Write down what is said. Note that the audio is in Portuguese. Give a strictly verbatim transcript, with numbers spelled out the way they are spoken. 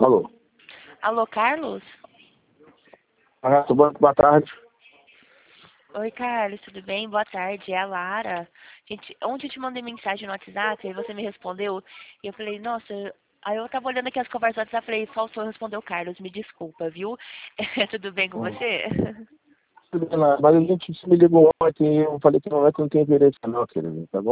Alô? Alô, Carlos? Ah, tudo bom? Boa tarde. Oi, Carlos, tudo bem? Boa tarde, é a Lara. Gente, ontem eu te mandei mensagem no WhatsApp, aí você me respondeu, e eu falei, nossa, aí eu tava olhando aqui as conversas do WhatsApp, falei, só o senhor respondeu, Carlos, me desculpa, viu? Tudo bem com Hum. você? Tudo bem lá. Mas a gente se me ligou ontem e eu falei que não é que não tem interesse não, querido, tá bom?